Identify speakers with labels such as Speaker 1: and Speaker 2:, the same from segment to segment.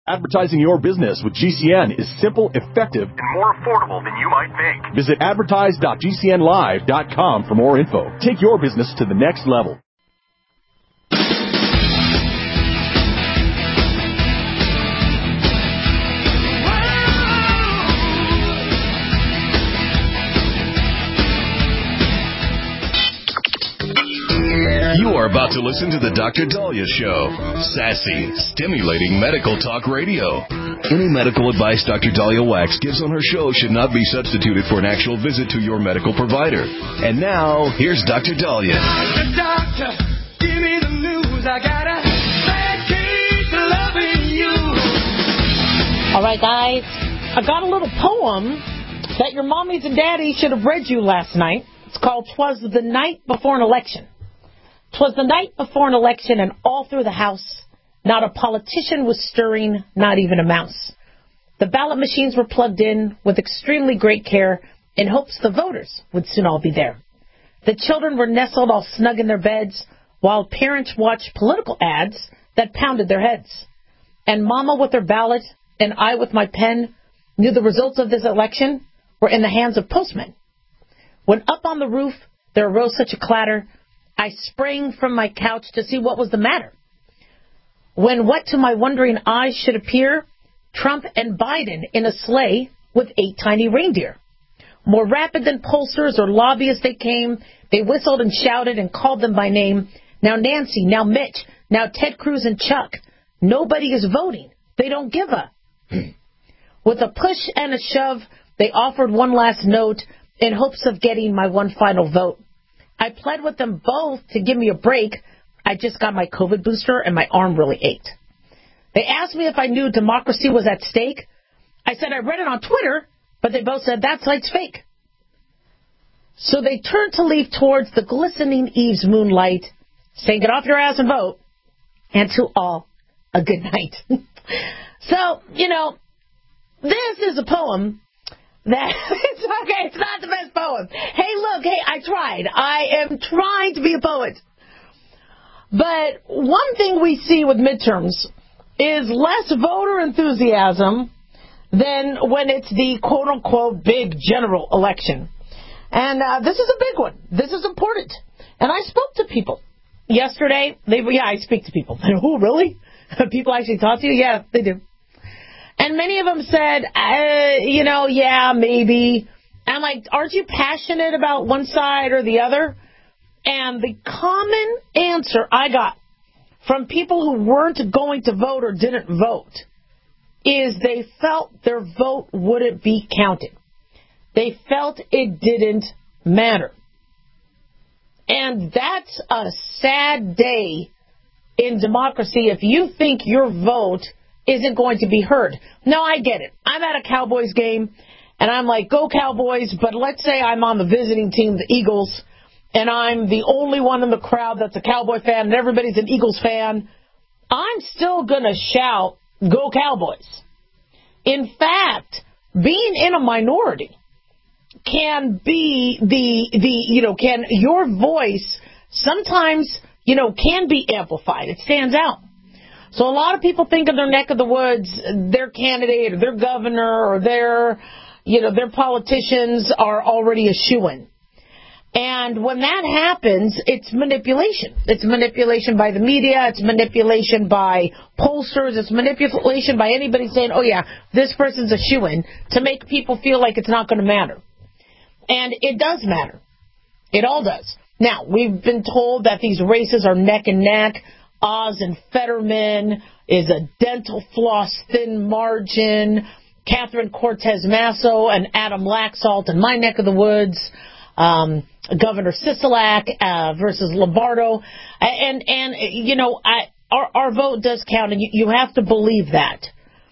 Speaker 1: Advertising your business with GCN is simple, effective, and more affordable than you might think. Visit advertise.gcnlive.com for more info. Take your business to the next level.
Speaker 2: You are about to listen to the Dr. Daliah Show. Sassy, stimulating medical talk radio. Any medical advice Dr. Daliah Wax gives on her show should not be substituted for an actual visit to your medical provider. And now, here's Dr. Daliah.
Speaker 3: Doctor, give me the news. I gotta keep loving you.
Speaker 4: All right, guys. I got a little poem that your mommies and daddies should have read you last night. It's called "'Twas the Night Before an Election." 'Twas the night before an election, and all through the house, not a politician was stirring, not even a mouse. The ballot machines were plugged in with extremely great care in hopes the voters would soon all be there. The children were nestled all snug in their beds, while parents watched political ads that pounded their heads. And Mama with her ballot, and I with my pen, knew the results of this election were in the hands of postmen. When up on the roof there arose such a clatter, I sprang from my couch to see what was the matter. When what to my wondering eyes should appear, Trump and Biden in a sleigh with 8 tiny reindeer. More rapid than pollsters or lobbyists they came. They whistled and shouted and called them by name. Now Nancy, now Mitch, now Ted Cruz and Chuck. Nobody is voting. They don't give a. With a push and a shove, they offered one last note in hopes of getting my one final vote. I pled with them both to give me a break. I just got my COVID booster and my arm really ached. They asked me if I knew democracy was at stake. I said I read it on Twitter, but they both said that site's fake. So they turned to leave towards the glistening eve's moonlight, saying get off your ass and vote, and to all a good night. So, this is a poem that it's okay, it's not the best poem. Hey, look, I tried. I am trying to be a poet. But one thing we see with midterms is less voter enthusiasm than when it's the quote-unquote big general election. And this is a big one. This is important. And I spoke to people yesterday. I speak to people. Oh, really? People actually talk to you? Yeah, they do. And many of them said, yeah, maybe. And I'm like, aren't you passionate about one side or the other? And the common answer I got from people who weren't going to vote or didn't vote is they felt their vote wouldn't be counted. They felt it didn't matter. And that's a sad day in democracy if you think your vote isn't going to be heard. Now, I get it. I'm at a Cowboys game, and I'm like, go Cowboys, but let's say I'm on the visiting team, the Eagles, and I'm the only one in the crowd that's a Cowboy fan, and everybody's an Eagles fan. I'm still going to shout, go Cowboys. In fact, being in a minority can be can your voice sometimes, can be amplified. It stands out. So a lot of people think of their neck of the woods, their candidate or their governor or their politicians are already a shoo-in. And when that happens, it's manipulation. It's manipulation by the media. It's manipulation by pollsters. It's manipulation by anybody saying, oh, yeah, this person's a shoo-in, to make people feel like it's not going to matter. And it does matter. It all does. Now, we've been told that these races are neck and neck. Oz and Fetterman is a dental floss thin margin. Catherine Cortez Masto and Adam Laxalt in my neck of the woods. Governor Sisolak versus Lombardo. And our vote does count, and you have to believe that.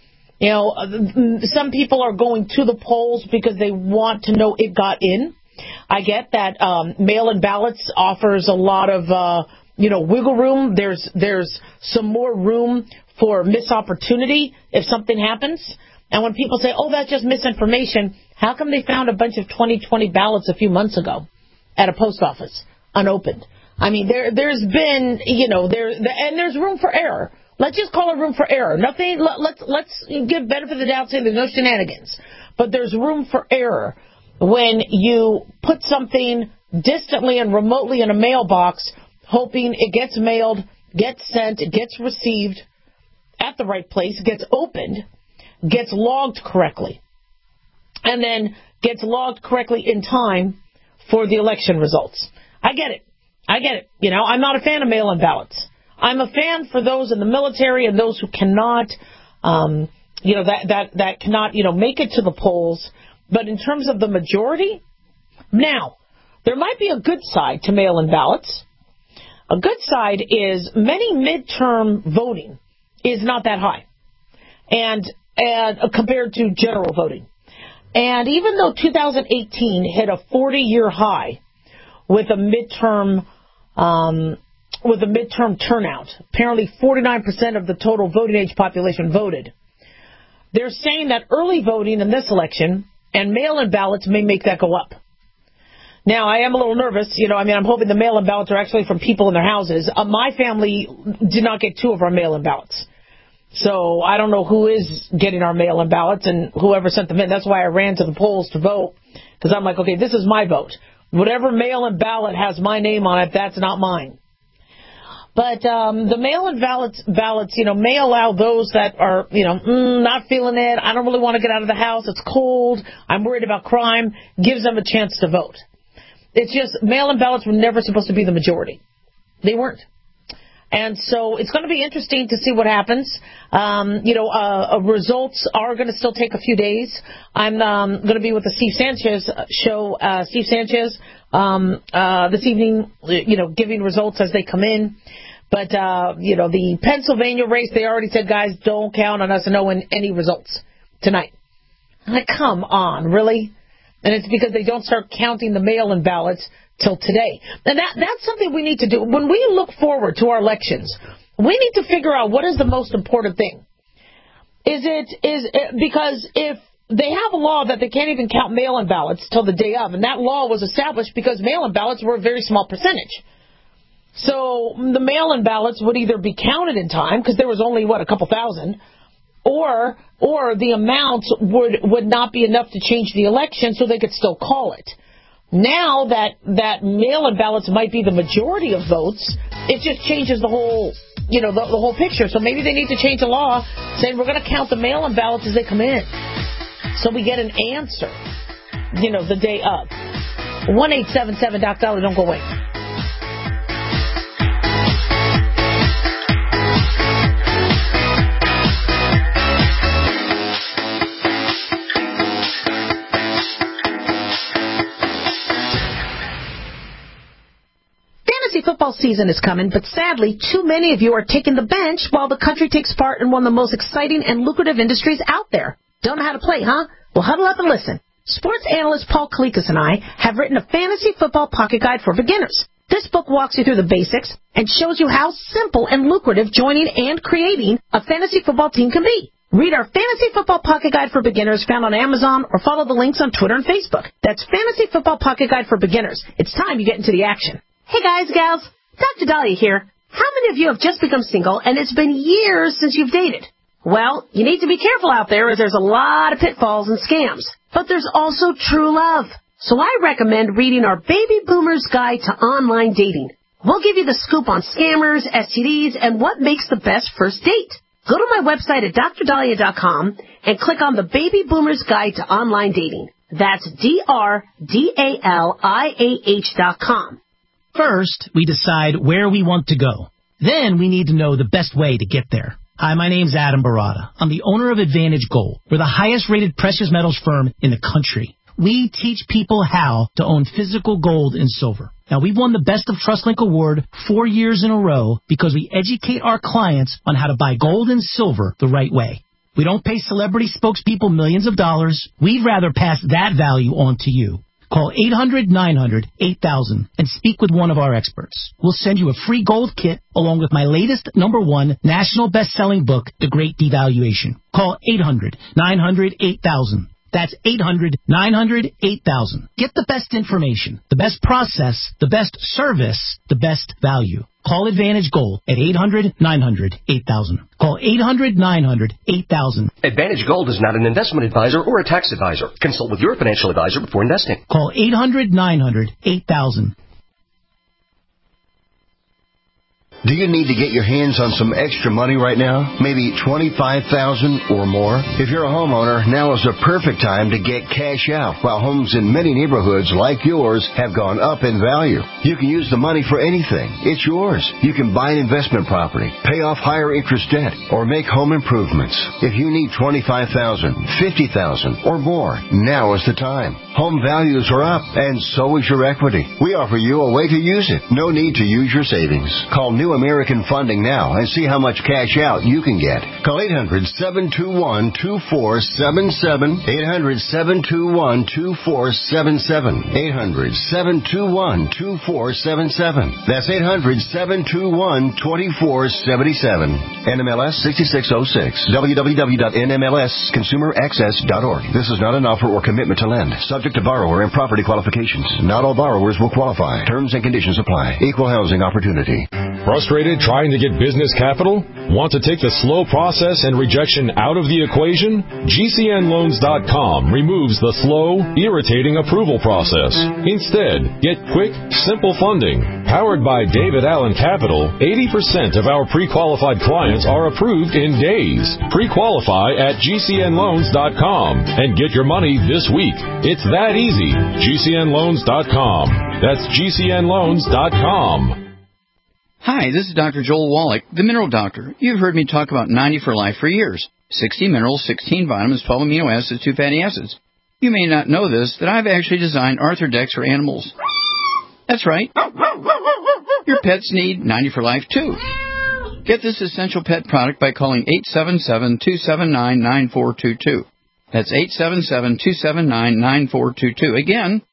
Speaker 4: Some people are going to the polls because they want to know it got in. I get that mail-in ballots offers a lot of wiggle room. There's some more room for misopportunity if something happens. And when people say, oh, that's just misinformation, how come they found a bunch of 2020 ballots a few months ago at a post office unopened? I mean, there's been, and there's room for error Let's just call it room for error. Nothing. Let's give benefit of the doubt, saying there's no shenanigans. But there's room for error when you put something distantly and remotely in a mailbox, hoping it gets mailed, gets sent, it gets received at the right place, gets opened, gets logged correctly, and then gets logged correctly in time for the election results. I get it. I'm not a fan of mail-in ballots. I'm a fan for those in the military and those who cannot, that cannot, make it to the polls. But in terms of the majority, now, there might be a good side to mail-in ballots. A good side is many midterm voting is not that high, and compared to general voting. And even though 2018 hit a 40-year high with a midterm turnout, apparently 49% of the total voting age population voted. They're saying that early voting in this election and mail-in ballots may make that go up. Now, I am a little nervous. I'm hoping the mail-in ballots are actually from people in their houses. My family did not get 2 of our mail-in ballots. So I don't know who is getting our mail-in ballots and whoever sent them in. That's why I ran to the polls to vote, because I'm like, okay, this is my vote. Whatever mail-in ballot has my name on it, that's not mine. But the mail-in ballots, may allow those that are, not feeling it. I don't really want to get out of the house. It's cold. I'm worried about crime. Gives them a chance to vote. It's just mail-in ballots were never supposed to be the majority. They weren't. And so it's going to be interesting to see what happens. Results are going to still take a few days. I'm going to be with the Steve Sanchez show, Steve Sanchez, this evening, giving results as they come in. But, the Pennsylvania race, they already said, guys, don't count on us to know any results tonight. I'm like, come on, really? And it's because they don't start counting the mail-in ballots till today. And that's something we need to do. When we look forward to our elections, we need to figure out what is the most important thing. Because if they have a law that they can't even count mail-in ballots till the day of, and that law was established because mail-in ballots were a very small percentage. So the mail-in ballots would either be counted in time, because there was only, a couple thousand, or the amount would not be enough to change the election, so they could still call it. Now that mail-in ballots might be the majority of votes, it just changes the whole, the whole picture. So maybe they need to change the law saying we're going to count the mail-in ballots as they come in, so we get an answer, the day of. 1-877-DOC-DOLLAR, don't go away. Football season is coming, but sadly, too many of you are taking the bench while the country takes part in one of the most exciting and lucrative industries out there. Don't know how to play, huh? Well, huddle up and listen. Sports analyst Paul Kalikas and I have written a fantasy football pocket guide for beginners. This book walks you through the basics and shows you how simple and lucrative joining and creating a fantasy football team can be. Read our Fantasy Football Pocket Guide for Beginners found on Amazon or follow the links on Twitter and Facebook. That's Fantasy Football Pocket Guide for Beginners. It's time you get into the action. Hey guys, gals, Dr. Dahlia here. How many of you have just become single and it's been years since you've dated? Well, you need to be careful out there as there's a lot of pitfalls and scams. But there's also true love. So I recommend reading our Baby Boomer's Guide to Online Dating. We'll give you the scoop on scammers, STDs, and what makes the best first date. Go to my website at drdahlia.com and click on the Baby Boomer's Guide to Online Dating. That's DRDALIAH.com.
Speaker 5: First, we decide where we want to go. Then we need to know the best way to get there. Hi, my name's Adam Barada. I'm the owner of Advantage Gold. We're the highest-rated precious metals firm in the country. We teach people how to own physical gold and silver. Now, we've won the Best of TrustLink Award 4 years in a row because we educate our clients on how to buy gold and silver the right way. We don't pay celebrity spokespeople millions of dollars. We'd rather pass that value on to you. Call 800-900-8000 and speak with one of our experts. We'll send you a free gold kit along with my latest #1 national best-selling book, The Great Devaluation. Call 800-900-8000. That's 800-900-8000. Get the best information, the best process, the best service, the best value. Call Advantage Gold at 800-900-8000. Call 800-900-8000.
Speaker 6: Advantage Gold is not an investment advisor or a tax advisor. Consult with your financial advisor before investing.
Speaker 5: Call 800-900-8000.
Speaker 7: Do you need to get your hands on some extra money right now? Maybe $25,000 or more? If you're a homeowner, now is the perfect time to get cash out. While homes in many neighborhoods like yours have gone up in value, you can use the money for anything. It's yours. You can buy an investment property, pay off higher interest debt, or make home improvements. If you need $25,000, $50,000 or more, now is the time. Home values are up, and so is your equity. We offer you a way to use it. No need to use your savings. Call New American Funding now and see how much cash out you can get. Call 800-721-2477. 800-721-2477. 800-721-2477. That's 800-721-2477. NMLS 6606. www.nmlsconsumeraccess.org. This is not an offer or commitment to lend. Subject to borrower and property qualifications. Not all borrowers will qualify. Terms and conditions apply. Equal housing opportunity.
Speaker 8: Frustrated trying to get business capital? Want to take the slow process and rejection out of the equation? GCNloans.com removes the slow, irritating approval process. Instead, get quick, simple funding. Powered by David Allen Capital, 80% of our pre-qualified clients are approved in days. Pre-qualify at GCNloans.com and get your money this week. It's that easy. GCNloans.com. That's GCNloans.com.
Speaker 9: Hi, this is Dr. Joel Wallach, the Mineral Doctor. You've heard me talk about 90 for Life for years. 60 minerals, 16 vitamins, 12 amino acids, 2 fatty acids. You may not know this, that I've actually designed Arthrodex for animals. That's right. Your pets need 90 for Life, too. Get this essential pet product by calling 877-279-9422. That's 877-279-9422. Again,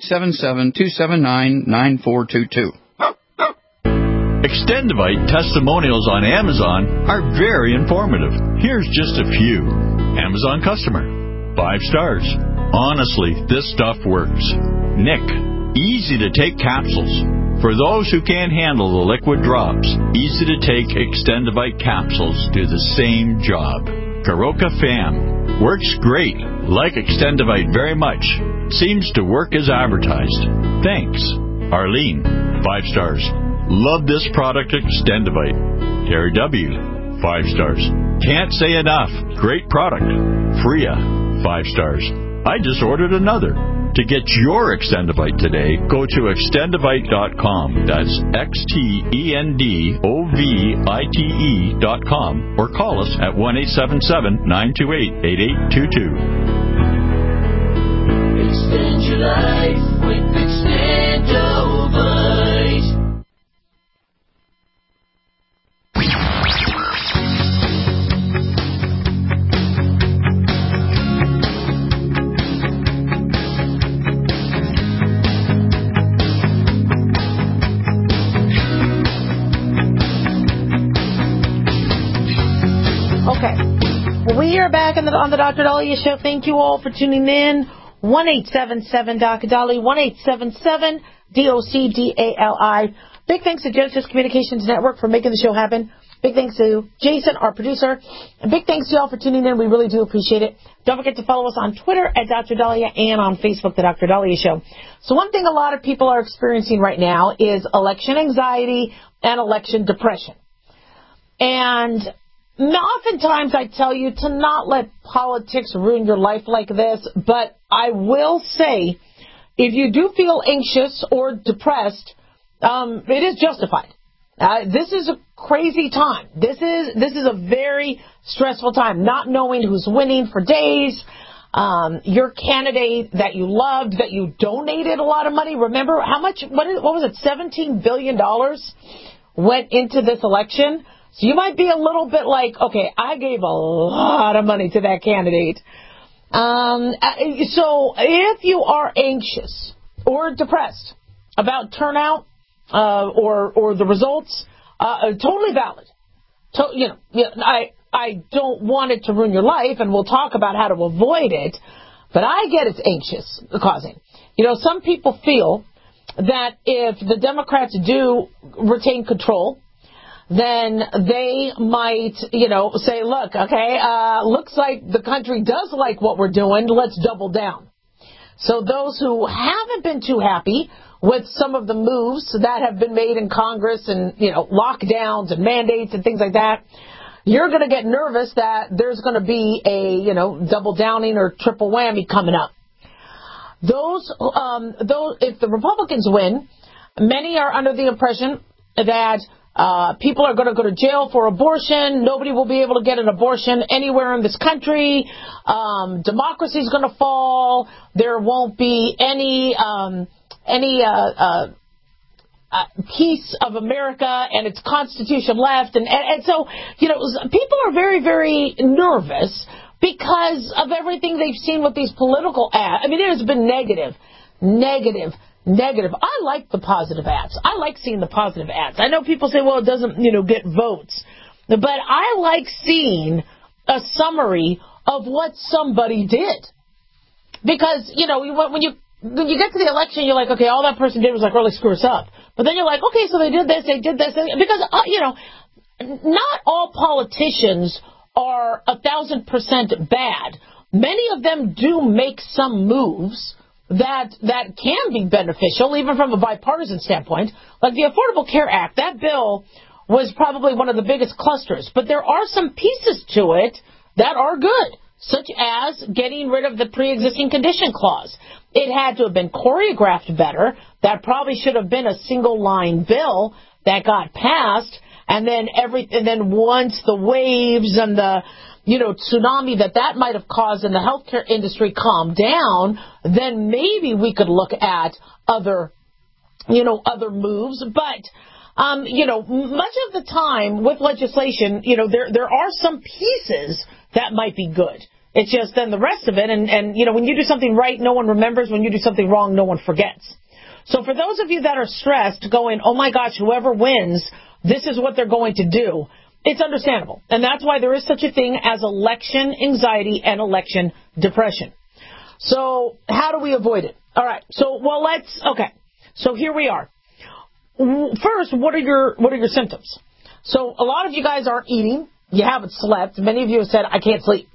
Speaker 9: 877-279-9422.
Speaker 10: Extendivite testimonials on Amazon are very informative. Here's just a few. Amazon customer. 5 stars. Honestly, this stuff works. Nick. Easy to take capsules. For those who can't handle the liquid drops, easy to take Extendivite capsules do the same job. Karoka Fam. Works great. Like Extendivite very much. Seems to work as advertised. Thanks. Arlene. 5 stars. Love this product, Extendivite. Terry W. 5 stars. Can't say enough. Great product. Freya. 5 stars. I just ordered another. To get your Extendivite today, go to extendivite.com. That's XTENDOVITE.com or call us at 1-877-928-8822.
Speaker 3: Extend your life with Extendovite.
Speaker 4: Okay. We are back on the Dr. Dahlia Show. Thank you all for tuning in. 1-877-Dr. 1-877-DOCDALI. Big thanks to Genesis Communications Network for making the show happen. Big thanks to Jason, our producer. And big thanks to you all for tuning in. We really do appreciate it. Don't forget to follow us on Twitter at Dr. Dahlia and on Facebook, The Dr. Dahlia Show. So one thing a lot of people are experiencing right now is election anxiety and election depression. And oftentimes I tell you to not let politics ruin your life like this, but I will say if you do feel anxious or depressed, it is justified. This is a crazy time. This is a very stressful time, not knowing who's winning for days. Your candidate that you loved, that you donated a lot of money. Remember how much, what was it, $17 billion went into this election? So you might be a little bit like, okay, I gave a lot of money to that candidate. So if you are anxious or depressed about turnout or the results, totally valid. I don't want it to ruin your life, and we'll talk about how to avoid it, but I get it's anxious causing. Some people feel that if the Democrats do retain control, then they might, say, look, okay, looks like the country does like what we're doing. Let's double down. So those who haven't been too happy with some of the moves that have been made in Congress and, lockdowns and mandates and things like that, you're going to get nervous that there's going to be a, double downing or triple whammy coming up. Those, if the Republicans win, many are under the impression that people are going to go to jail for abortion. Nobody will be able to get an abortion anywhere in this country. Democracy is going to fall. There won't be any piece of America and its Constitution left. And so, people are very, very nervous because of everything they've seen with these political ads. I mean, it has been negative. I like the positive ads. I like seeing the positive ads. I know people say, well, it doesn't, get votes. But I like seeing a summary of what somebody did. Because, when you get to the election, you're like, okay, all that person did was really screw us up. But then you're like, okay, so they did this. Because, not all politicians are 1,000% bad. Many of them do make some moves that can be beneficial, even from a bipartisan standpoint. Like the Affordable Care Act, that bill was probably one of the biggest clusters. But there are some pieces to it that are good, such as getting rid of the pre-existing condition clause. It had to have been choreographed better. That probably should have been a single-line bill that got passed. And then once the waves and the tsunami that might have caused in the healthcare industry calmed down, then maybe we could look at other moves. But, much of the time with legislation, there are some pieces that might be good. It's just then the rest of it. And when you do something right, no one remembers. When you do something wrong, no one forgets. So for those of you that are stressed going, oh my gosh, whoever wins, this is what they're going to do. It's understandable. And that's why there is such a thing as election anxiety and election depression. So how do we avoid it? All right. So, So here we are. First, what are your symptoms? So a lot of you guys aren't eating. You haven't slept. Many of you have said, I can't sleep.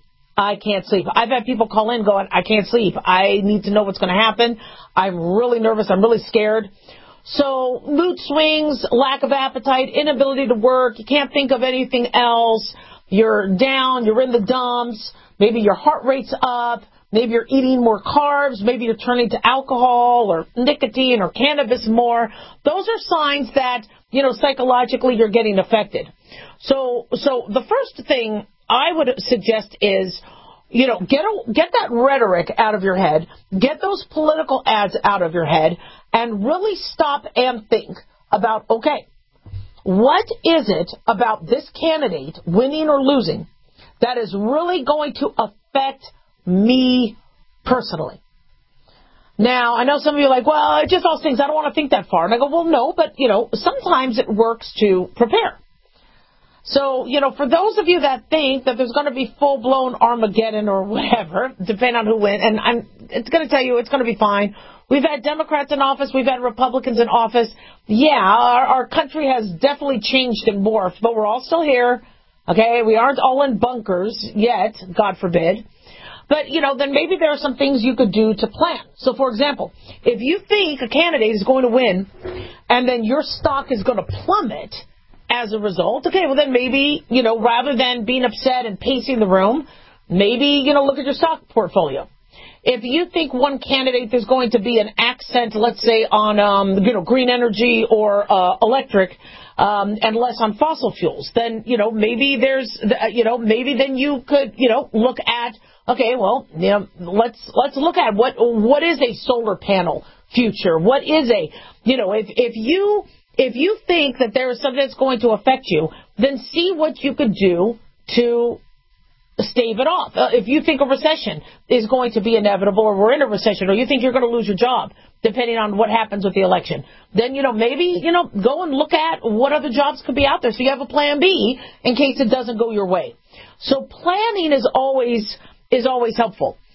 Speaker 4: I've had people call in going, I can't sleep. I need to know what's going to happen. I'm really nervous. I'm really scared. So mood swings, lack of appetite, inability to work. You can't think of anything else. You're down. You're in the dumps. Maybe your heart rate's up. Maybe you're eating more carbs. Maybe you're turning to alcohol or nicotine or cannabis more. Those are signs that, psychologically you're getting affected. So the first thing I would suggest is, get that rhetoric out of your head. Get those political ads out of your head and really stop and think about, okay, what is it about this candidate, winning or losing, that is really going to affect me personally? Now, I know some of you are like, well, it just all stinks. I don't want to think that far. And I go, well, no, but, sometimes it works to prepare. So, for those of you that think that there's going to be full-blown Armageddon or whatever, depending on who wins, and it's going to tell you it's going to be fine. We've had Democrats in office. We've had Republicans in office. Yeah, our country has definitely changed and morphed, but we're all still here. Okay, we aren't all in bunkers yet, God forbid. But, then maybe there are some things you could do to plan. So, for example, if you think a candidate is going to win and then your stock is going to plummet as a result, okay, well then maybe, rather than being upset and pacing the room, maybe, look at your stock portfolio. If you think one candidate there's going to be an accent, let's say, on, green energy or electric, and less on fossil fuels, then, maybe maybe then you could, look at, okay, well, let's look at what is a solar panel future? What is if you think that there is something that's going to affect you, then see what you could do to stave it off. If you think a recession is going to be inevitable, or we're in a recession, or you think you're going to lose your job, depending on what happens with the election, then, maybe, go and look at what other jobs could be out there so you have a plan B in case it doesn't go your way. So planning is always helpful.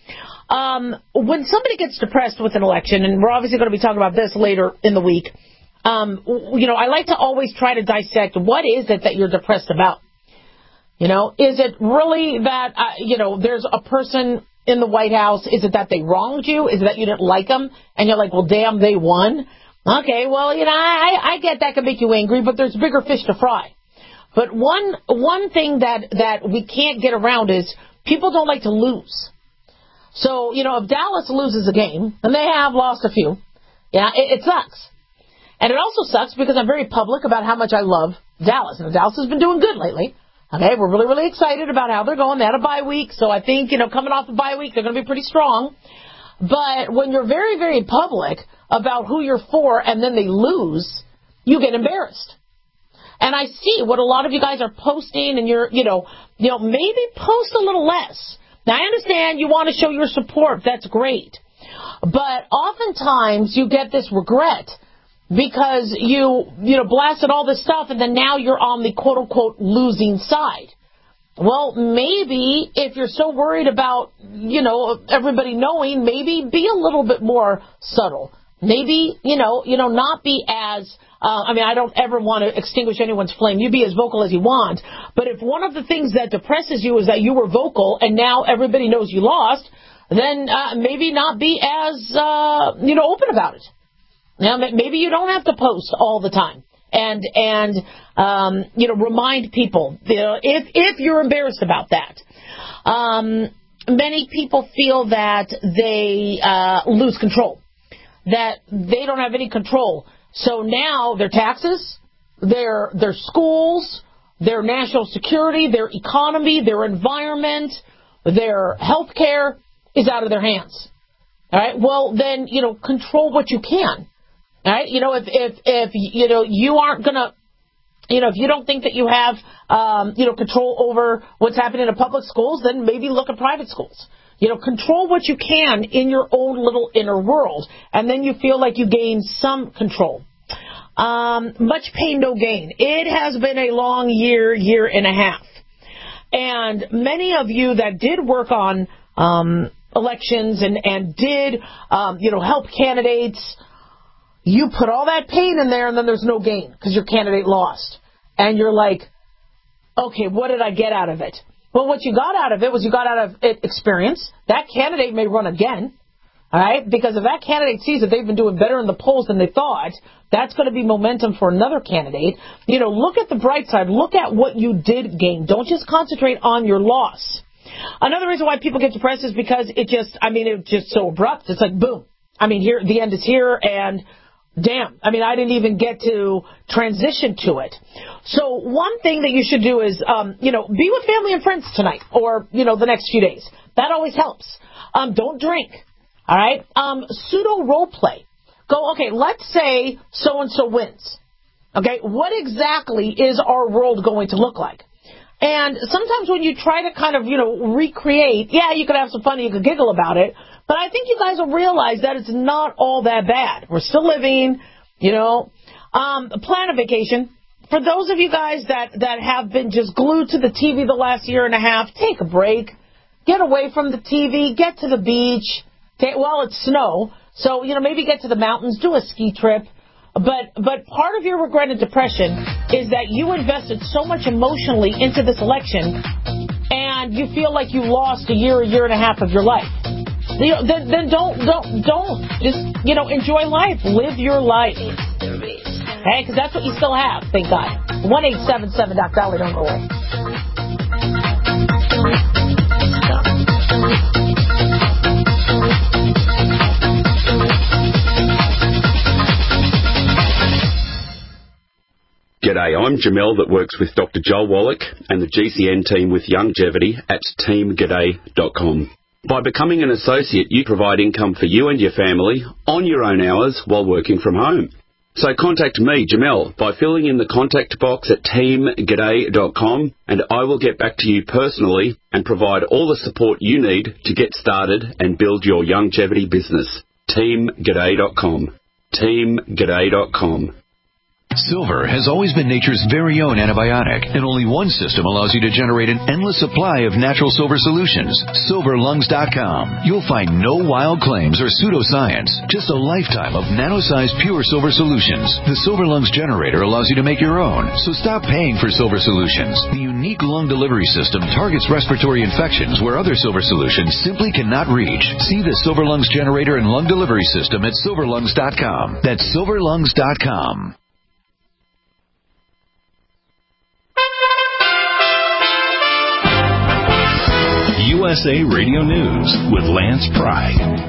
Speaker 4: When somebody gets depressed with an election, and we're obviously going to be talking about this later in the week, I like to always try to dissect what is it that you're depressed about. Is it really that, there's a person in the White House? Is it that they wronged you? Is it that you didn't like them? And you're like, well, damn, they won. Okay, well, I get that can make you angry, but there's bigger fish to fry. But one thing that we can't get around is people don't like to lose. So, if Dallas loses a game, and they have lost a few, it sucks. And it also sucks because I'm very public about how much I love Dallas. And Dallas has been doing good lately. Okay, we're really, really excited about how they're going. They had a bye week, so I think, coming off the bye week, they're going to be pretty strong. But when you're very, very public about who you're for and then they lose, you get embarrassed. And I see what a lot of you guys are posting, and you're, maybe post a little less. Now, I understand you want to show your support. That's great. But oftentimes you get this regret because you blasted all this stuff, and then now you're on the quote-unquote losing side. Well, maybe if you're so worried about, everybody knowing, maybe be a little bit more subtle. Maybe, not be as, I don't ever want to extinguish anyone's flame. You be as vocal as you want. But if one of the things that depresses you is that you were vocal and now everybody knows you lost, then maybe not be as, open about it. Now, maybe you don't have to post all the time. And remind people, if you're embarrassed about that. Many people feel that they lose control, that they don't have any control. So now their taxes, their schools, their national security, their economy, their environment, their health care is out of their hands. All right. Well, then, control what you can. All right. If you aren't going to, if you don't think that you have, control over what's happening in public schools, then maybe look at private schools. Control what you can in your own little inner world, and then you feel like you gain some control. Much pain, no gain. It has been a long year and a half. And many of you that did work on elections and did, help candidates, you put all that pain in there, and then there's no gain because your candidate lost. And you're like, okay, what did I get out of it? Well, what you got out of it was you got out of it experience. That candidate may run again, all right? Because if that candidate sees that they've been doing better in the polls than they thought, that's going to be momentum for another candidate. Look at the bright side. Look at what you did gain. Don't just concentrate on your loss. Another reason why people get depressed is because it's just so abrupt. It's like, boom. Here, the end is here, and damn, I didn't even get to transition to it. So one thing that you should do is, be with family and friends tonight or, the next few days. That always helps. Don't drink. All right. Pseudo role play. Go, okay, let's say so-and-so wins. Okay. What exactly is our world going to look like? And sometimes when you try to kind of, recreate, you could have some fun and you could giggle about it. But I think you guys will realize that it's not all that bad. We're still living, plan a vacation. For those of you guys that have been just glued to the TV the last year and a half, take a break. Get away from the TV. Get to the beach. It's snow. So, maybe get to the mountains. Do a ski trip. But part of your regret and depression is that you invested so much emotionally into this election and you feel like you lost a year and a half of your life. Then don't just, enjoy life. Live your life. Hey, because that's what you still have, thank God. 1-877-DOC-DOLLAR, don't go away.
Speaker 11: G'day, I'm Jamel that works with Dr. Joel Wallach and the GCN team with Longevity at teamg'day.com. By becoming an associate, you provide income for you and your family on your own hours while working from home. So contact me, Jamel, by filling in the contact box at teamg'day.com, and I will get back to you personally and provide all the support you need to get started and build your longevity business. teamg'day.com. teamg'day.com.
Speaker 12: Silver has always been nature's very own antibiotic, and only one system allows you to generate an endless supply of natural silver solutions. SilverLungs.com. You'll find no wild claims or pseudoscience, just a lifetime of nano-sized pure silver solutions. The Silver Lungs generator allows you to make your own, so stop paying for silver solutions. The unique lung delivery system targets respiratory infections where other silver solutions simply cannot reach. See the Silver Lungs generator and lung delivery system at SilverLungs.com. That's SilverLungs.com.
Speaker 2: USA Radio News with Lance Pry.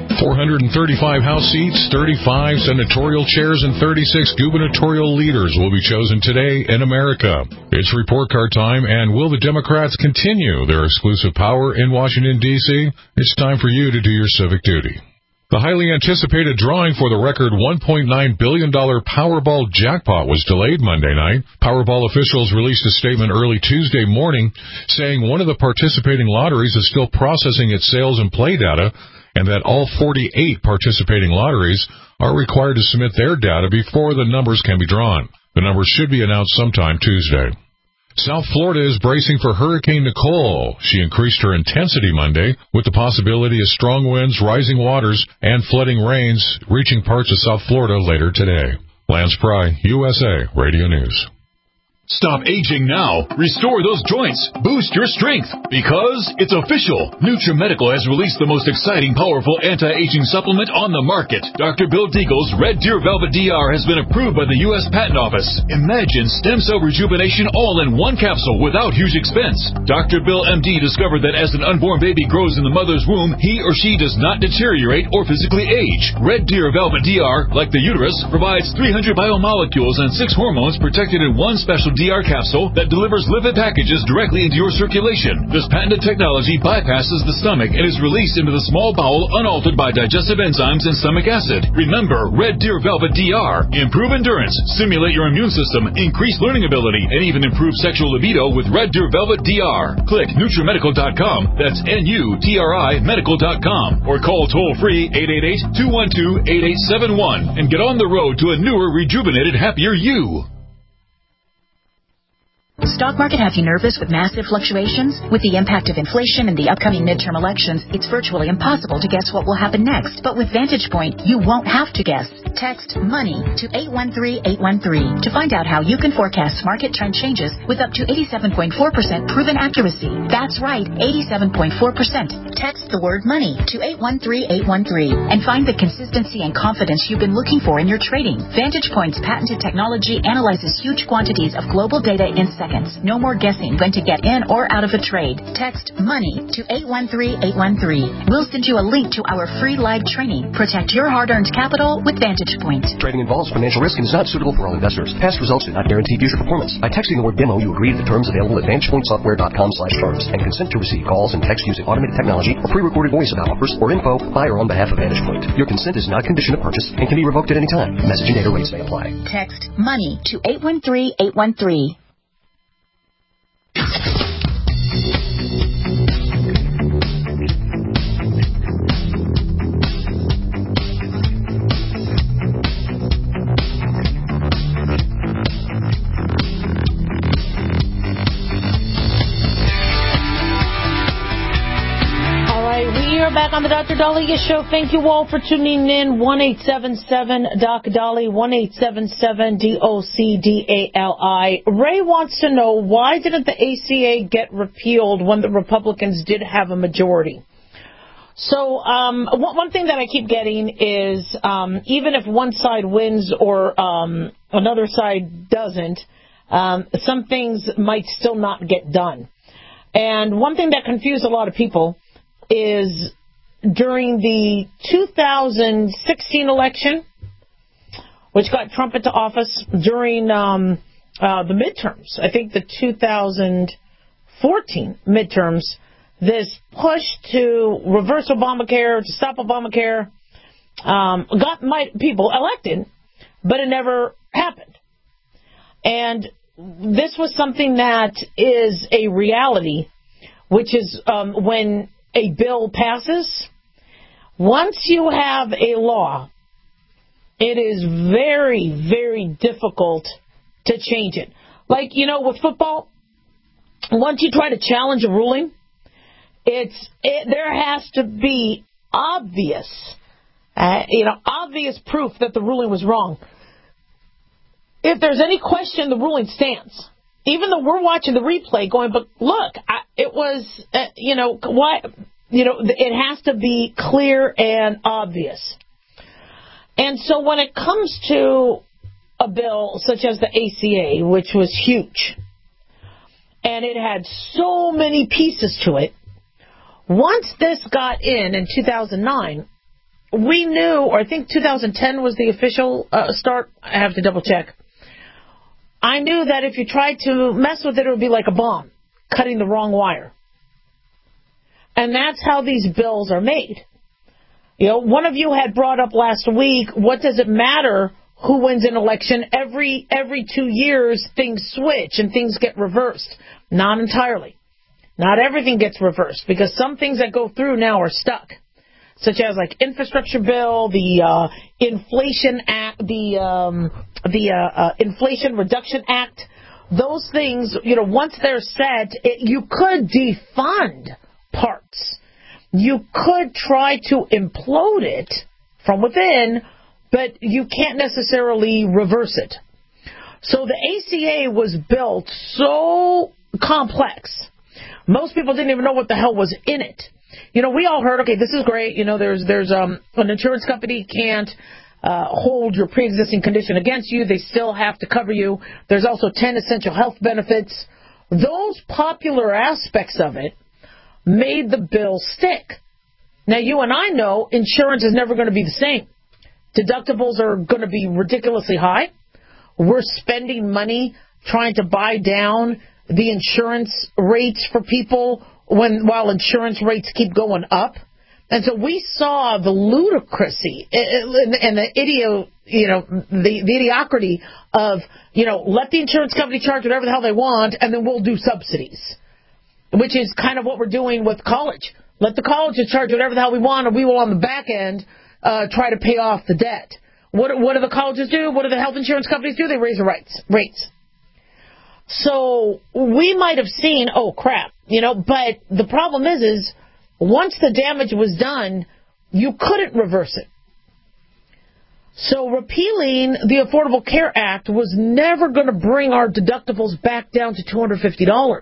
Speaker 13: 435 House seats, 35 senatorial chairs, and 36 gubernatorial leaders will be chosen today in America. It's report card time, and will the Democrats continue their exclusive power in Washington, D.C.? It's time for you to do your civic duty. The highly anticipated drawing for the record $1.9 billion Powerball jackpot was delayed Monday night. Powerball officials released a statement early Tuesday morning saying one of the participating lotteries is still processing its sales and play data, and that all 48 participating lotteries are required to submit their data before the numbers can be drawn. The numbers should be announced sometime Tuesday. South Florida is bracing for Hurricane Nicole. She increased her intensity Monday with the possibility of strong winds, rising waters, and flooding rains reaching parts of South Florida later today. Lance Pry, USA Radio News.
Speaker 1: Stop aging now. Restore those joints. Boost your strength. Because it's official. NutriMedical has released the most exciting, powerful anti-aging supplement on the market. Dr. Bill Deagle's Red Deer Velvet DR has been approved by the U.S. Patent Office. Imagine stem cell rejuvenation all in one capsule without huge expense. Dr. Bill MD discovered that as an unborn baby grows in the mother's womb, he or she does not deteriorate or physically age. Red Deer Velvet DR, like the uterus, provides 300 biomolecules and 6 hormones protected in one special DR capsule that delivers lipid packages directly into your circulation. This patented technology bypasses the stomach and is released into the small bowel unaltered by digestive enzymes and stomach acid. Remember, Red Deer Velvet DR. Improve endurance, stimulate your immune system, increase learning ability, and even improve sexual libido with Red Deer Velvet DR. Click NutriMedical.com, that's NUTRI Medical.com, or call toll-free 888-212-8871 and get on the road to a newer, rejuvenated, happier you.
Speaker 14: Stock market have you nervous with massive fluctuations? With the impact of inflation and the upcoming midterm elections, it's virtually impossible to guess what will happen next. But with Vantage Point, you won't have to guess. Text MONEY to 813-813 to find out how you can forecast market trend changes with up to 87.4% proven accuracy. That's right, 87.4%. Text the word MONEY to 813-813 and find the consistency and confidence you've been looking for in your trading. Vantage Point's patented technology analyzes huge quantities of global data in seconds. No more guessing when to get in or out of a trade. Text MONEY to 813-813. We'll send you a link to our free live training. Protect your hard-earned capital with Vantage Point.
Speaker 6: Trading involves financial risk and is not suitable for all investors. Past results do not guarantee future performance. By texting the word demo, you agree to the terms available at VantagePointSoftware.com/terms and consent to receive calls and text using automated technology or pre-recorded voice about offers or info by or on behalf of Vantage Point. Your consent is not a condition of purchase and can be revoked at any time. Message and data rates may apply.
Speaker 14: Text MONEY to 813-813.
Speaker 4: Back on the Dr. Daliah Show. Thank you all for tuning in. 1-877-DOC-DALI, 1-877-DOC-DALI. Ray wants to know, why didn't the ACA get repealed when the Republicans did have a majority? So one thing that I keep getting is even if one side wins or another side doesn't, some things might still not get done. And one thing that confused a lot of people is during the 2016 election, which got Trump into office, during the midterms, I think the 2014 midterms, this push to reverse Obamacare, to stop Obamacare, got people elected, but it never happened. And this was something that is a reality, which is when a bill passes, once you have a law, it is very, very difficult to change it. Like, with football, once you try to challenge a ruling, there has to be obvious proof that the ruling was wrong. If there's any question, the ruling stands. Even though we're watching the replay going, but look, it was, why, it has to be clear and obvious. And so when it comes to a bill such as the ACA, which was huge, and it had so many pieces to it, once this got in 2009, we knew, or I think 2010 was the official start. I have to double check. I knew that if you tried to mess with it, it would be like a bomb, cutting the wrong wire. And that's how these bills are made. One of you had brought up last week, what does it matter who wins an election? Every 2 years, things switch and things get reversed. Not entirely. Not everything gets reversed, because some things that go through now are stuck, such as like infrastructure bill, the Inflation Act, the Inflation Reduction Act. Those things, once they're set, you could defund parts. You could try to implode it from within, but you can't necessarily reverse it. So the ACA was built so complex. Most people didn't even know what the hell was in it. We all heard, okay, this is great. There's an insurance company can't hold your pre-existing condition against you. They still have to cover you. There's also 10 essential health benefits. Those popular aspects of it made the bill stick. Now, you and I know insurance is never going to be the same. Deductibles are going to be ridiculously high. We're spending money trying to buy down the insurance rates for people while insurance rates keep going up. And so we saw the ludicrousy and the idiocracy of, let the insurance company charge whatever the hell they want, and then we'll do subsidies, which is kind of what we're doing with college. Let the colleges charge whatever the hell we want, and we will on the back end try to pay off the debt. What do the colleges do? What do the health insurance companies do? They raise the rates. So we might have seen, oh, crap, but the problem is once the damage was done, you couldn't reverse it. So repealing the Affordable Care Act was never going to bring our deductibles back down to $250.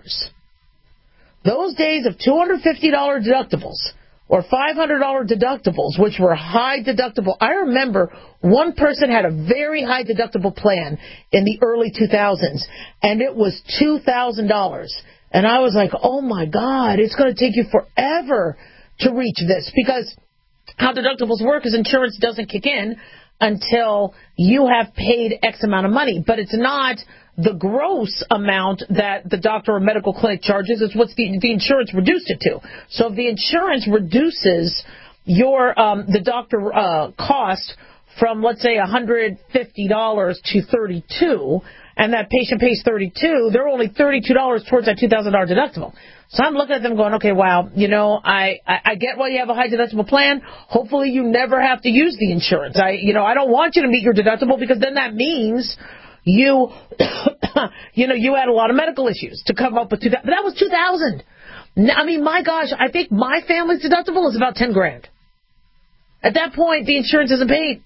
Speaker 4: Those days of $250 deductibles or $500 deductibles, which were high deductible. I remember one person had a very high deductible plan in the early 2000s, and it was $2,000. And I was like, oh, my God, it's going to take you forever to reach this, because how deductibles work is insurance doesn't kick in until you have paid X amount of money. But it's not the gross amount that the doctor or medical clinic charges. It's what the insurance reduced it to. So if the insurance reduces your the doctor cost from, let's say, $150 to $32, and that patient pays $32, they're only $32 towards that $2,000 deductible. So I'm looking at them going, okay, wow, I get why you have a high deductible plan. Hopefully you never have to use the insurance. I don't want you to meet your deductible, because then that means you had a lot of medical issues to come up with $2,000. But that was $2,000. I mean, my gosh, I think my family's deductible is about $10,000. At that point, the insurance isn't paid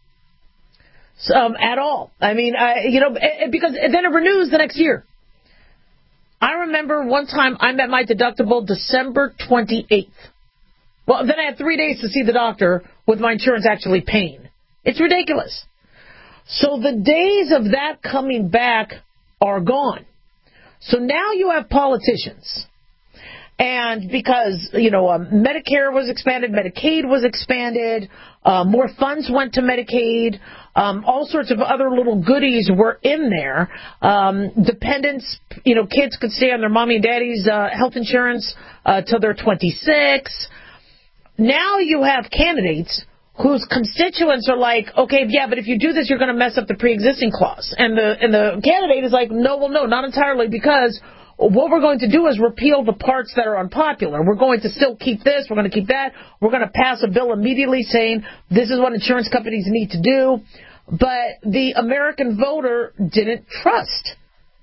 Speaker 4: at all. I mean, because then it renews the next year. I remember one time I met my deductible December 28th. Well, then I had 3 days to see the doctor with my insurance actually paying. It's ridiculous. So the days of that coming back are gone. So now you have politicians. And because, Medicare was expanded, Medicaid was expanded, more funds went to Medicaid, all sorts of other little goodies were in there. Dependents, kids could stay on their mommy and daddy's health insurance till they're 26. Now you have candidates whose constituents are like, okay, yeah, but if you do this, you're going to mess up the pre-existing clause. And the candidate is like, no, not entirely, because what we're going to do is repeal the parts that are unpopular. We're going to still keep this. We're going to keep that. We're going to pass a bill immediately saying this is what insurance companies need to do. but the American voter didn't trust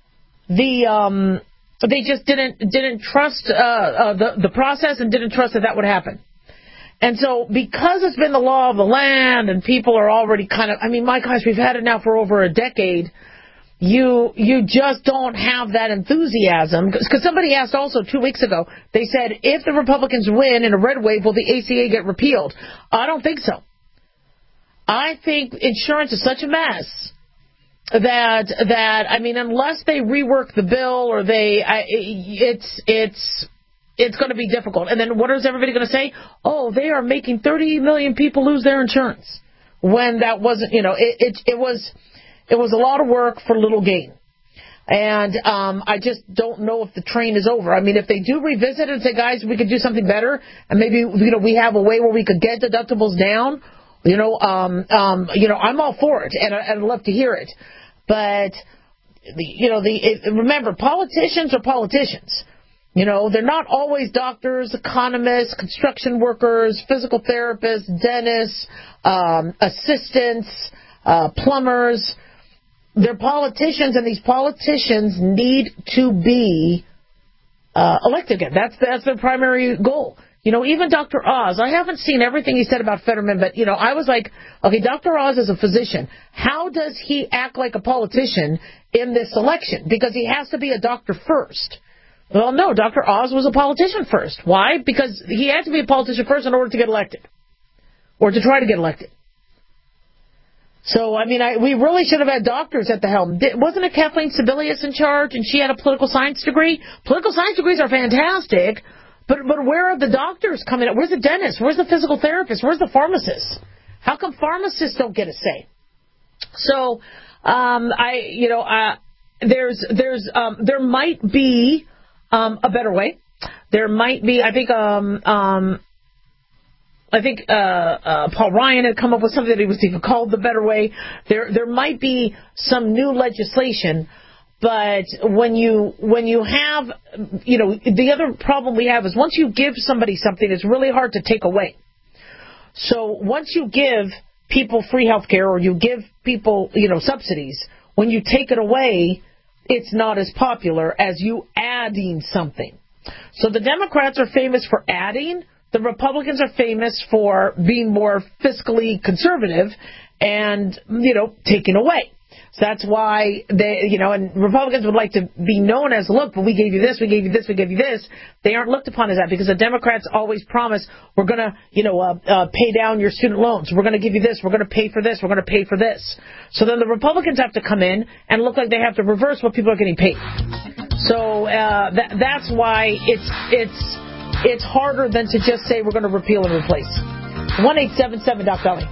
Speaker 4: they just didn't trust the process and didn't trust that would happen. And so because it's been the law of the land and people are already kind of, I mean, my gosh, we've had it now for over a decade, you just don't have that enthusiasm. Because somebody asked also 2 weeks ago, they said, if the Republicans win in a red wave, will the ACA get repealed? I don't think so. I think insurance is such a mess that I mean, unless they rework the bill or it's going to be difficult. And then what is everybody going to say? Oh, they are making 30 million people lose their insurance. When that wasn't, it was a lot of work for little gain. And I just don't know if the train is over. I mean, if they do revisit it and say, guys, we could do something better, and maybe we have a way where we could get deductibles down, I'm all for it, and I'd love to hear it. But remember, politicians are politicians. They're not always doctors, economists, construction workers, physical therapists, dentists, assistants, plumbers. They're politicians, and these politicians need to be elected again. That's their primary goal. Even Dr. Oz, I haven't seen everything he said about Fetterman, but, I was like, okay, Dr. Oz is a physician. How does he act like a politician in this election? Because he has to be a doctor first. Well, no, Dr. Oz was a politician first. Why? Because he had to be a politician first in order to get elected, or to try to get elected. So, I mean, we really should have had doctors at the helm. Wasn't it Kathleen Sebelius in charge, and she had a political science degree? Political science degrees are fantastic, but where are the doctors coming up? Where's the dentist? Where's the physical therapist? Where's the pharmacist? How come pharmacists don't get a say? So, there might be a better way. There might be. I think Paul Ryan had come up with something that he was even called the better way. There might be some new legislation. But when you have, the other problem we have is once you give somebody something, it's really hard to take away. So once you give people free health care or you give people, subsidies, when you take it away, it's not as popular as you adding something. So the Democrats are famous for adding. The Republicans are famous for being more fiscally conservative and, taking away. So that's why and Republicans would like to be known as, look, but we gave you this, we gave you this, we gave you this. They aren't looked upon as that because the Democrats always promise we're going to, pay down your student loans. We're going to give you this. We're going to pay for this. We're going to pay for this. So then the Republicans have to come in and look like they have to reverse what people are getting paid. So that's why it's harder than to just say we're going to repeal and replace. 1-877-Doc-Dolly.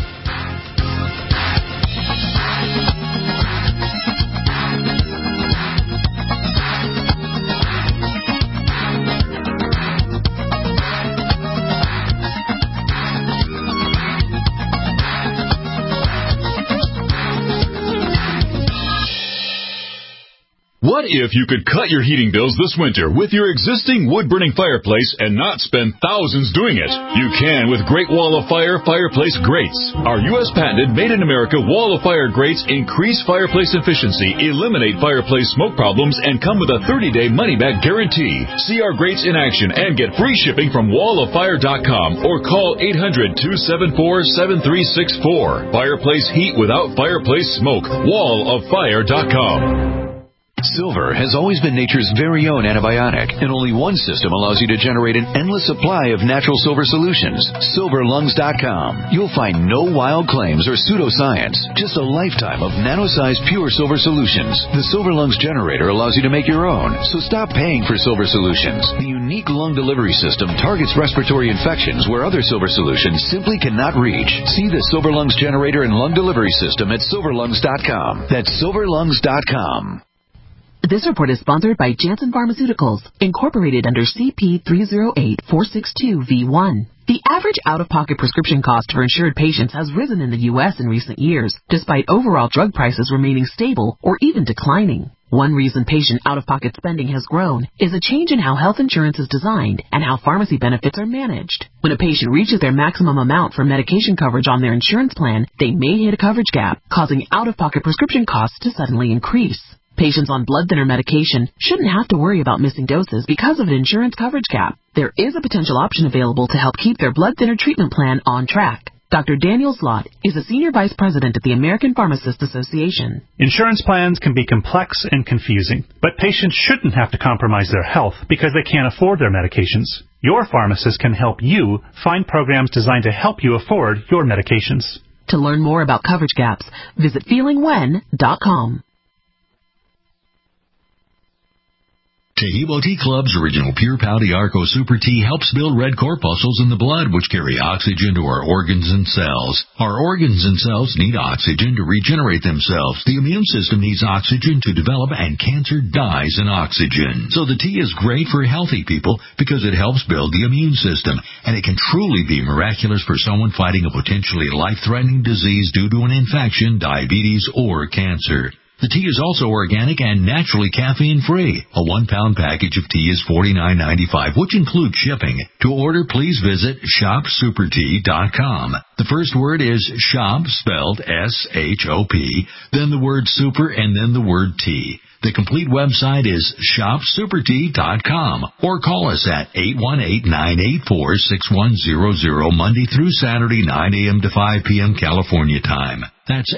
Speaker 1: What if you could cut your heating bills this winter with your existing wood-burning fireplace and not spend thousands doing it? You can with Great Wall of Fire fireplace grates. Our U.S. patented made-in-America Wall of Fire grates increase fireplace efficiency, eliminate fireplace smoke problems, and come with a 30-day money-back guarantee. See our grates in action and get free shipping from walloffire.com or call 800-274-7364. Fireplace heat without fireplace smoke. walloffire.com.
Speaker 12: Silver has always been nature's very own antibiotic, and only one system allows you to generate an endless supply of natural silver solutions. SilverLungs.com. You'll find no wild claims or pseudoscience, just a lifetime of nano-sized pure silver solutions. The Silver Lungs generator allows you to make your own, so stop paying for silver solutions. The unique lung delivery system targets respiratory infections where other silver solutions simply cannot reach. See the Silver Lungs generator and lung delivery system at SilverLungs.com. That's SilverLungs.com.
Speaker 15: This report is sponsored by Janssen Pharmaceuticals, incorporated under CP 308462V1. The average out-of-pocket prescription cost for insured patients has risen in the U.S. in recent years, despite overall drug prices remaining stable or even declining. One reason patient out-of-pocket spending has grown is a change in how health insurance is designed and how pharmacy benefits are managed. When a patient reaches their maximum amount for medication coverage on their insurance plan, they may hit a coverage gap, causing out-of-pocket prescription costs to suddenly increase. Patients on blood thinner medication shouldn't have to worry about missing doses because of an insurance coverage gap. There is a potential option available to help keep their blood thinner treatment plan on track. Dr. Daniel Slott is a Senior Vice President at the American Pharmacists Association.
Speaker 16: Insurance plans can be complex and confusing, but patients shouldn't have to compromise their health because they can't afford their medications. Your pharmacist can help you find programs designed to help you afford your medications.
Speaker 15: To learn more about coverage gaps, visit feelingwhen.com.
Speaker 1: Tahibo Tea Club's original Pure Pau Arco Super Tea helps build red corpuscles in the blood, which carry oxygen to our organs and cells. Our organs and cells need oxygen to regenerate themselves. The immune system needs oxygen to develop, and cancer dies in oxygen. So the tea is great for healthy people because it helps build the immune system, and it can truly be miraculous for someone fighting a potentially life-threatening disease due to an infection, diabetes, or cancer. The tea is also organic and naturally caffeine-free. A 1-pound package of tea is $49.95, which includes shipping. To order, please visit shopsupertea.com. The first word is shop, spelled S-H-O-P, then the word super, and then the word tea. The complete website is shopsupertea.com, or call us at 818-984-6100, Monday through Saturday, 9 a.m. to 5 p.m. California time. That's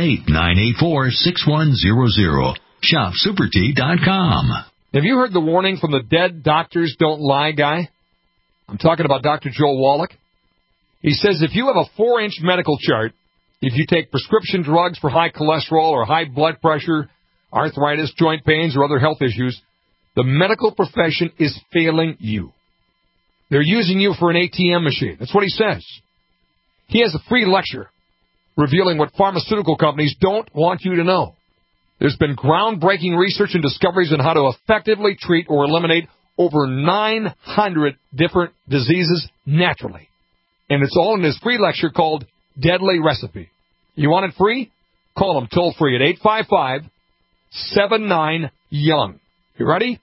Speaker 1: 818-984-6100. Shopsupertea.com.
Speaker 17: Have you heard the warning from the dead doctors don't lie guy? I'm talking about Dr. Joel Wallach. He says if you have a 4-inch medical chart, if you take prescription drugs for high cholesterol or high blood pressure, arthritis, joint pains, or other health issues, the medical profession is failing you. They're using you for an ATM machine. That's what he says. He has a free lecture revealing what pharmaceutical companies don't want you to know. There's been groundbreaking research and discoveries on how to effectively treat or eliminate over 900 different diseases naturally. And it's all in his free lecture called Deadly Recipe. You want it free? Call him toll-free at 855-79-YOUNG. You ready?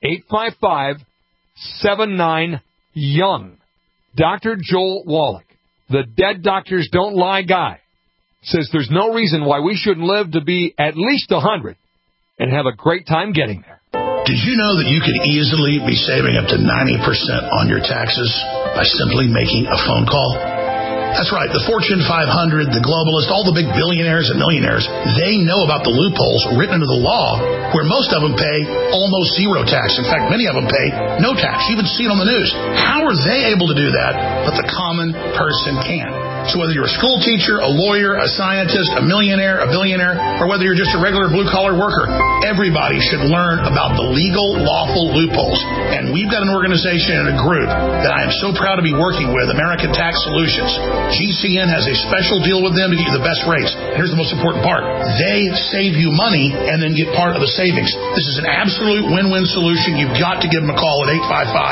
Speaker 17: 855-79-YOUNG. Dr. Joel Wallach, the Dead Doctors Don't Lie guy, says there's no reason why we shouldn't live to be at least 100 and have a great time getting there.
Speaker 18: Did you know that you could easily be saving up to 90% on your taxes by simply making a phone call? That's right. The Fortune 500, the globalists, all the big billionaires and millionaires, they know about the loopholes written into the law where most of them pay almost zero tax. In fact, many of them pay no tax. You even see it on the news. How are they able to do that, but the common person can't? So whether you're a school teacher, a lawyer, a scientist, a millionaire, a billionaire, or whether you're just a regular blue-collar worker, everybody should learn about the legal, lawful loopholes. And we've got an organization and a group that I am so proud to be working with, American Tax Solutions. GCN has a special deal with them to get you the best rates. Here's the most important part. They save you money and then get part of the savings. This is an absolute win-win solution. You've got to give them a call at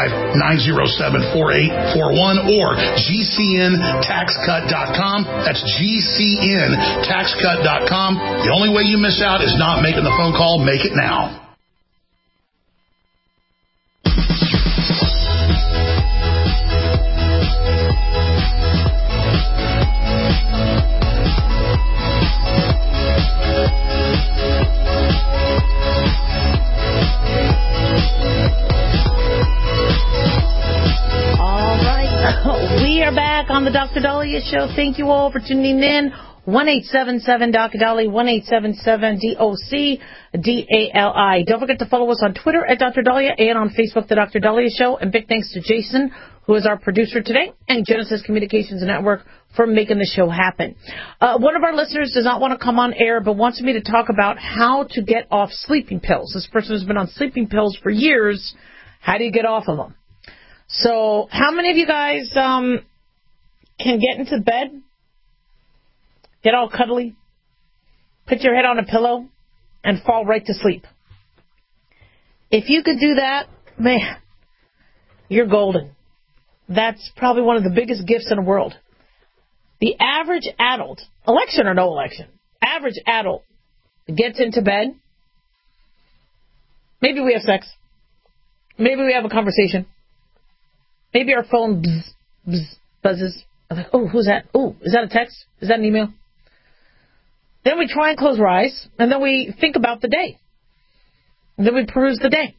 Speaker 18: 855-907-4841 or GCNTaxCut.com. That's GCNTaxCut.com. The only way you miss out is not making the phone call. Make it now.
Speaker 4: We are back on the Dr. Dahlia Show. Thank you all for tuning in. 1-877-Dr. Dahlia, 1-877-DOC-DALI. Don't forget to follow us on Twitter at Dr. Dahlia and on Facebook, The Dr. Dahlia Show. And big thanks to Jason, who is our producer today, and Genesis Communications Network for making the show happen. One of our listeners does not want to come on air, but wants me to talk about how to get off sleeping pills. This person has been on sleeping pills for years. How do you get off of them? So how many of you guys can get into bed, get all cuddly, put your head on a pillow, and fall right to sleep? If you could do that, man, you're golden. That's probably one of the biggest gifts in the world. The average adult, election or no election, average adult gets into bed Maybe we have sex. Maybe we have a conversation. Maybe our phone buzzes. I'm like, oh, who's that? Oh, is that a text? Is that an email? Then we try and close our eyes, and then we think about the day. And then we peruse the day.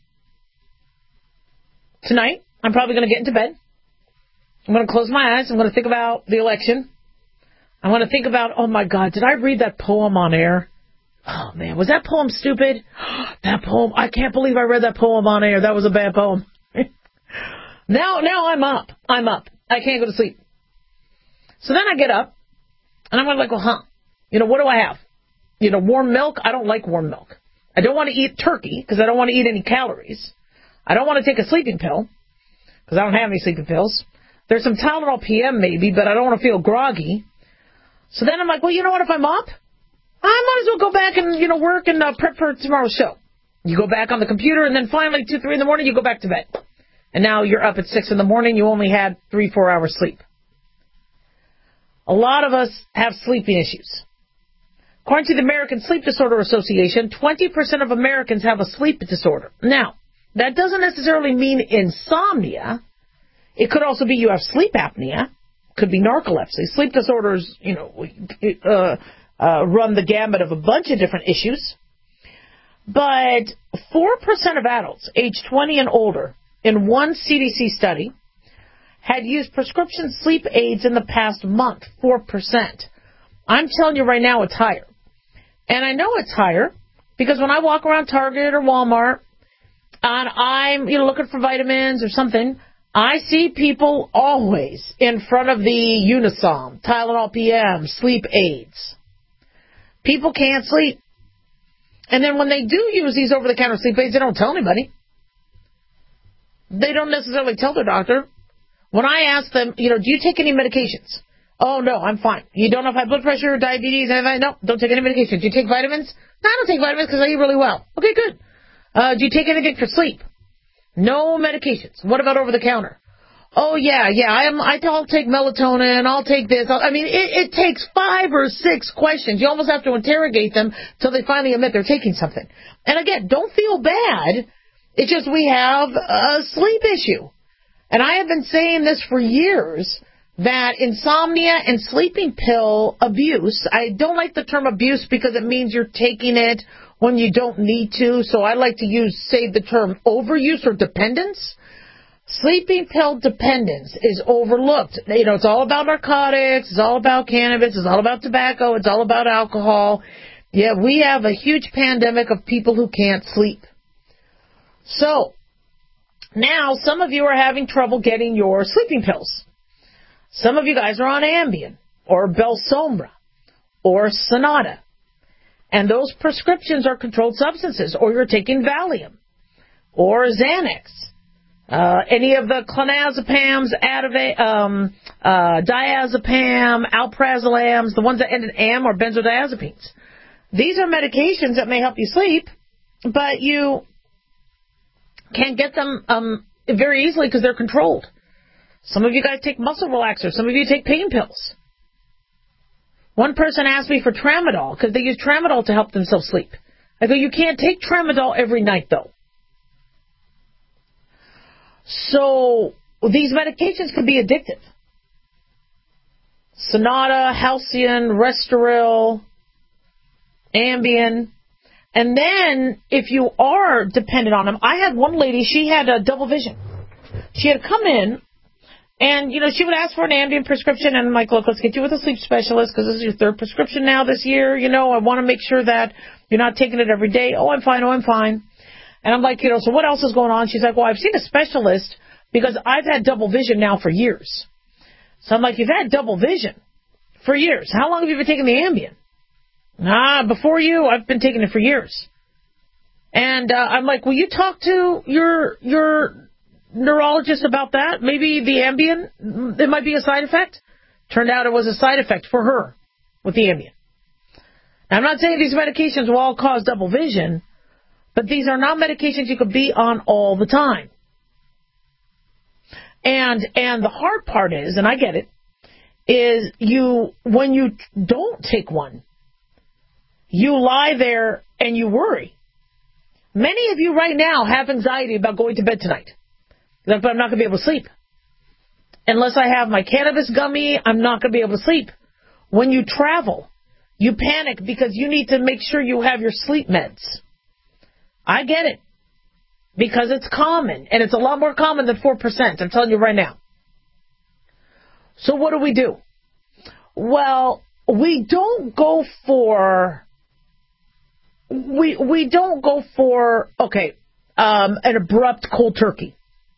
Speaker 4: Tonight, I'm probably going to get into bed. I'm going to close my eyes. I'm going to think about the election. I want to think about, oh my God, did I read that poem on air? Oh man, was that poem stupid? That poem, I can't believe I read that poem on air. That was a bad poem. Now I'm up. I can't go to sleep. So then I get up, and I'm like, well, what do I have? Warm milk? I don't like warm milk. I don't want to eat turkey, because I don't want to eat any calories. I don't want to take a sleeping pill, because I don't have any sleeping pills. There's some Tylenol PM maybe, but I don't want to feel groggy. So then I'm like, well, you know what? If I'm up, I might as well go back and, work and prep for tomorrow's show. You go back on the computer, and then finally 2, 3 in the morning, you go back to bed. And now you're up at 6 in the morning. You only had 3, 4 hours sleep. A lot of us have sleeping issues. According to the American Sleep Disorder Association, 20% of Americans have a sleep disorder. Now, that doesn't necessarily mean insomnia. It could also be you have sleep apnea. It could be narcolepsy. Sleep disorders, run the gamut of a bunch of different issues. But 4% of adults aged 20 and older in one CDC study had used prescription sleep aids in the past month. 4%. I'm telling you right now it's higher. And I know it's higher because when I walk around Target or Walmart and I'm looking for vitamins or something, I see people always in front of the Unisom, Tylenol PM, sleep aids. People can't sleep. And then when they do use these over-the-counter sleep aids, they don't tell anybody. They don't necessarily tell their doctor. When I ask them, do you take any medications? Oh, no, I'm fine. You don't have high blood pressure, diabetes, anything? No, don't take any medications. Do you take vitamins? No, I don't take vitamins because I eat really well. Okay, good. Do you take anything for sleep? No medications. What about over-the-counter? Oh, yeah, I'll take melatonin, I'll take this. It takes 5 or 6 questions. You almost have to interrogate them till they finally admit they're taking something. And again, don't feel bad. It's just we have a sleep issue. And I have been saying this for years, that insomnia and sleeping pill abuse, I don't like the term abuse because it means you're taking it when you don't need to. So I like to say the term overuse or dependence. Sleeping pill dependence is overlooked. It's all about narcotics, it's all about cannabis, it's all about tobacco, it's all about alcohol. Yeah, we have a huge pandemic of people who can't sleep. So, now some of you are having trouble getting your sleeping pills. Some of you guys are on Ambien, or Belsomra, or Sonata. And those prescriptions are controlled substances, or you're taking Valium, or Xanax. Any of the clonazepams, diazepam, alprazolams, the ones that end in am are benzodiazepines. These are medications that may help you sleep, but you can't get them very easily because they're controlled. Some of you guys take muscle relaxers. Some of you take pain pills. One person asked me for Tramadol because they use Tramadol to help themselves sleep. I go, you can't take Tramadol every night, though. So these medications can be addictive. Sonata, Halcion, Restoril, Ambien. And then if you are dependent on them, I had one lady, she had a double vision. She had come in, and, she would ask for an Ambien prescription, and I'm like, look, let's get you with a sleep specialist because this is your 3rd prescription now this year. I want to make sure that you're not taking it every day. Oh, I'm fine. And I'm like, so what else is going on? She's like, well, I've seen a specialist because I've had double vision now for years. So I'm like, you've had double vision for years. How long have you been taking the Ambien? Before you, I've been taking it for years. And I'm like, will you talk to your neurologist about that? Maybe the Ambien, it might be a side effect. Turned out it was a side effect for her with the Ambien. Now, I'm not saying these medications will all cause double vision, but these are not medications you could be on all the time. And the hard part is, and I get it, is when you don't take one, you lie there and you worry. Many of you right now have anxiety about going to bed tonight. But I'm not going to be able to sleep. Unless I have my cannabis gummy, I'm not going to be able to sleep. When you travel, you panic because you need to make sure you have your sleep meds. I get it. Because it's common. And it's a lot more common than 4%. I'm telling you right now. So what do? Well, we don't go for... We don't go for, an abrupt cold turkey.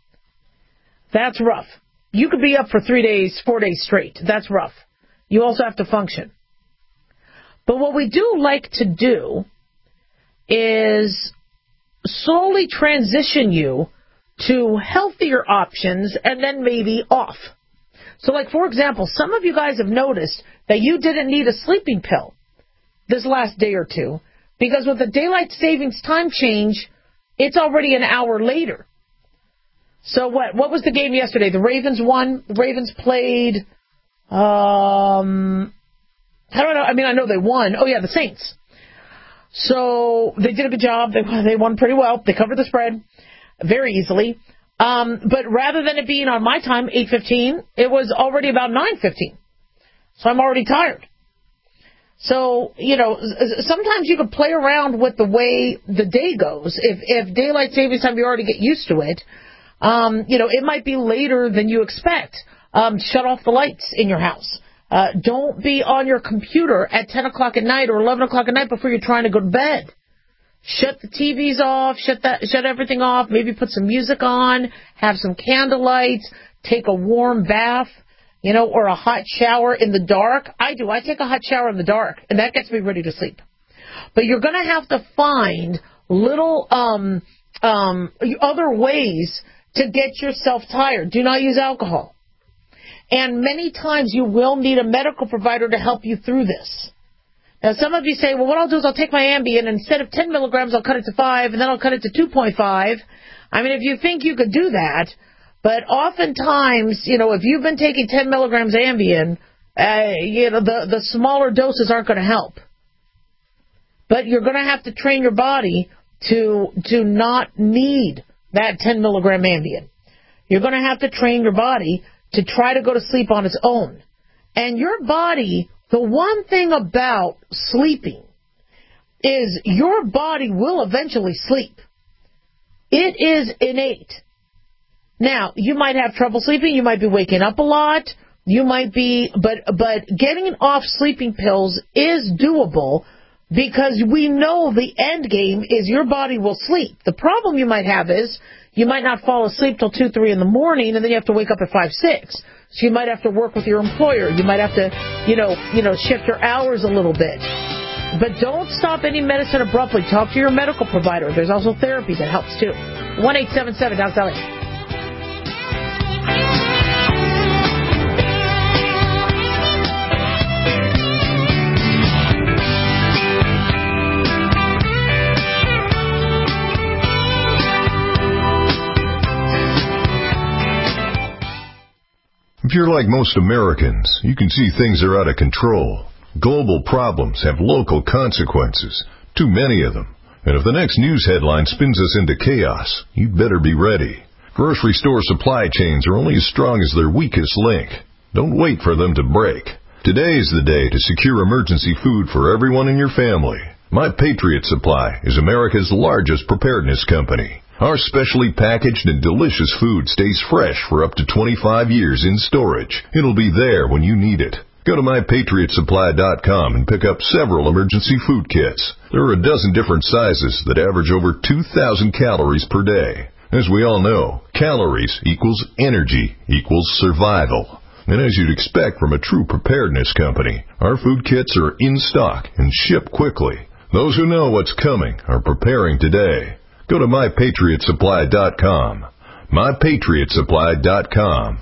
Speaker 4: That's rough. You could be up for 3 days, 4 days straight. That's rough. You also have to function. But what we do like to do is slowly transition you to healthier options and then maybe off. So like, for example, some of you guys have noticed that you didn't need a sleeping pill this last day or two because with the daylight savings time change, it's already an hour later. So what was the game yesterday? The Ravens won. The Ravens played, I don't know. I mean, I know they won. Oh, yeah, the Saints. So they did a good job. They won pretty well. They covered the spread very easily. But rather than it being on my time, 8:15, it was already about 9:15. So I'm already tired. So, sometimes you can play around with the way the day goes. If daylight savings time, you already get used to it. It might be later than you expect. Shut off the lights in your house. Don't be on your computer at 10 o'clock at night or 11 o'clock at night before you're trying to go to bed. Shut the TVs off, shut everything off, maybe put some music on, have some candlelight, take a warm bath, or a hot shower in the dark. I take a hot shower in the dark, and that gets me ready to sleep. But you're going to have to find little other ways to get yourself tired. Do not use alcohol. And many times you will need a medical provider to help you through this. Now, some of you say, well, what I'll do is I'll take my Ambien, and instead of 10 milligrams, I'll cut it to 5, and then I'll cut it to 2.5. I mean, if you think you could do that, but oftentimes, if you've been taking 10 milligrams Ambien, the smaller doses aren't going to help. But you're going to have to train your body to not need that 10 milligram Ambien. You're going to have to train your body to try to go to sleep on its own. And your body, the one thing about sleeping is your body will eventually sleep. It is innate. Now, you might have trouble sleeping. You might be waking up a lot. You might be, but getting off sleeping pills is doable because we know the end game is your body will sleep. The problem you might have is you might not fall asleep till 2, 3 in the morning, and then you have to wake up at 5, 6. So you might have to work with your employer. You might have to, shift your hours a little bit. But don't stop any medicine abruptly. Talk to your medical provider. There's also therapy that helps too. 1-877-DOC-LA.
Speaker 19: If you're like most Americans, you can see things are out of control. Global problems have local consequences, too many of them. And if the next news headline spins us into chaos, you'd better be ready. Grocery store supply chains are only as strong as their weakest link. Don't wait for them to break. Today is the day to secure emergency food for everyone in your family. My Patriot Supply is America's largest preparedness company. Our specially packaged and delicious food stays fresh for up to 25 years in storage. It'll be there when you need it. Go to MyPatriotSupply.com and pick up several emergency food kits. There are a dozen different sizes that average over 2,000 calories per day. As we all know, calories equals energy equals survival. And as you'd expect from a true preparedness company, our food kits are in stock and ship quickly. Those who know what's coming are preparing today. Go to MyPatriotSupply.com. MyPatriotSupply.com.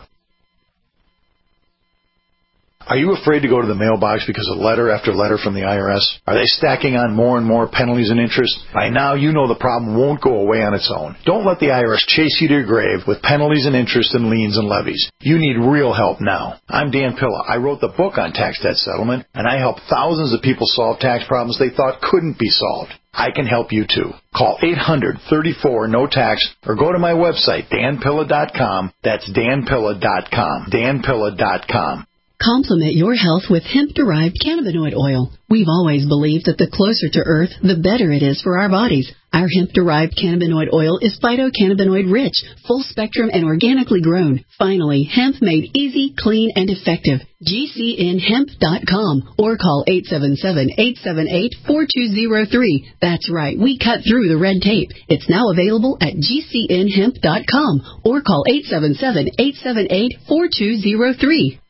Speaker 20: Are you afraid to go to the mailbox because of letter after letter from the IRS? Are they stacking on more and more penalties and interest? By now, you know the problem won't go away on its own. Don't let the IRS chase you to your grave with penalties and interest and liens and levies. You need real help now. I'm Dan Pilla. I wrote the book on tax debt settlement, and I help thousands of people solve tax problems they thought couldn't be solved. I can help you too. Call 800-34-NO-TAX or go to my website, danpilla.com. That's danpilla.com. danpilla.com.
Speaker 21: Complement your health with hemp-derived cannabinoid oil. We've always believed that the closer to Earth, the better it is for our bodies. Our hemp-derived cannabinoid oil is phytocannabinoid-rich, full-spectrum, and organically grown. Finally, hemp made easy, clean, and effective. GCNhemp.com or call 877-878-4203. That's right, we cut through the red tape. It's now available at GCNhemp.com or call 877-878-4203.